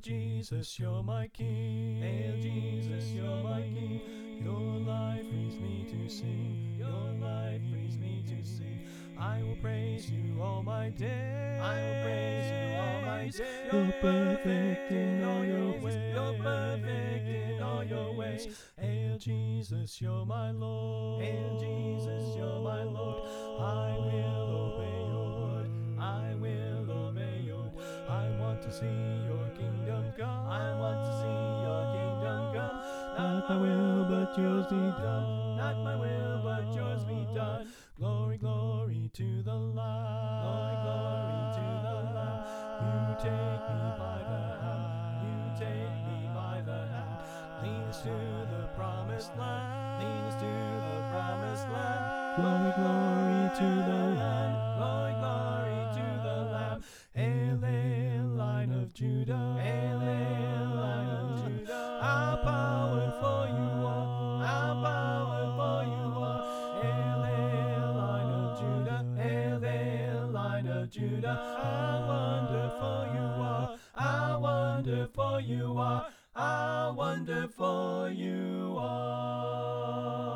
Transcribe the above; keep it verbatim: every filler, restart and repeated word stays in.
Jesus, you're my King. Hail Jesus, you're my King. Your life frees me to sing. Your life frees me to sing. I will praise you all my days. I will praise you all my days. You're perfect in all your ways. You're perfect in all your ways. Hail Jesus, you're my Lord. Hail Jesus, you're my Lord. I will obey your word. I will obey your word. I want to see your kingdom come. I want to see your kingdom come. Not my will, but yours be done. Not my will, but yours be done. Glory, glory to the Lamb. Glory, glory to the Lamb. You take me by the hand. You take me by the hand. Lead us to the promised land. Lead us to the promised land. Glory, glory to the Lamb. Glory, glory to the Lamb. Hail, hail, Lion of Judah. Hail, hail, Lion of Judah. How powerful you are. How powerful you are. Hail, hail, Lion of Judah. Hail, hail, Lion of Judah. How wonderful you are. How wonderful you are. How wonderful you are.